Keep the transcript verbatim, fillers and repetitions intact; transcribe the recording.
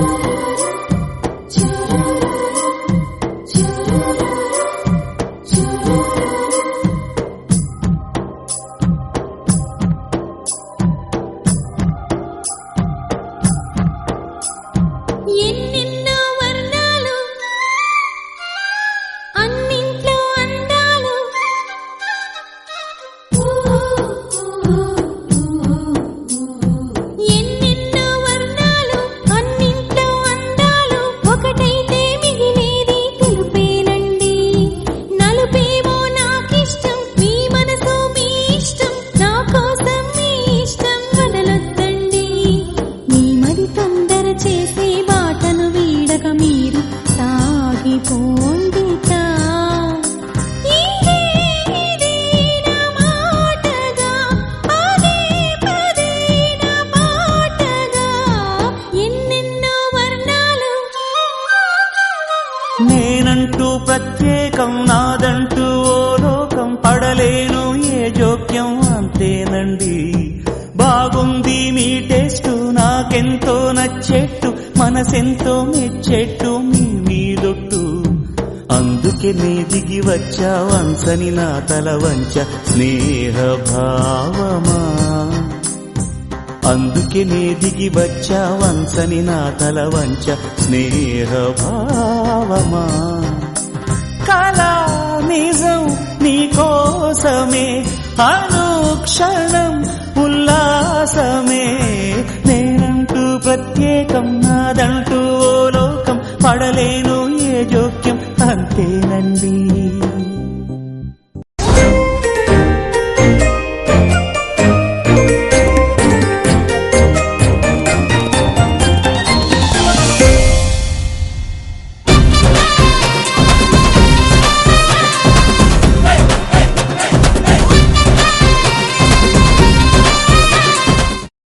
ఎన్నెన్నో వర్ణాలు అన్నింట్లో అందాలు ఎన్నెన్నో వర్ణాలు అన్నింట్లో అందాలు ఒకటైతే మిగిలేది తెలుపేనండి నలుపేమో నాకిష్టం మీ మనసు మీ ఇష్టం నా కోసం మీ ఇష్టం వదలొద్దండి మీ మరి తొందర చేసే బాటను వీడక మీరు సాగిపోండిట ఇదే ఇదే నా మాటగా పదే పదే నా పాటగా ఎన్నెన్నో వర్ణాలు నేనంటూ ప్రత్యేకం నాదంటూ ఓ లోకం పడలేను ఏ జోక్యం అంతేనండి బాగుంది మీ టేస్టు నాకెంతో నచ్చేట్టు మనసెంతో మెచ్చేట్టు మీ మీదొట్టు అందుకే నే దిగి వచ్చా వంచని నా తల వంచ స్నేహ భావమా అందుకే నే దిగి వచ్చా వంచని నా తల వంచ స్నేహ భావమా కళా నిజం నీ కోసమే అనుక్షణం ఉల్లాసమే నేనంటూ ప్రత్యేకం నాదంటూ ఓ లోకం పడలేను ఏ జోక్యం అంతేనండి.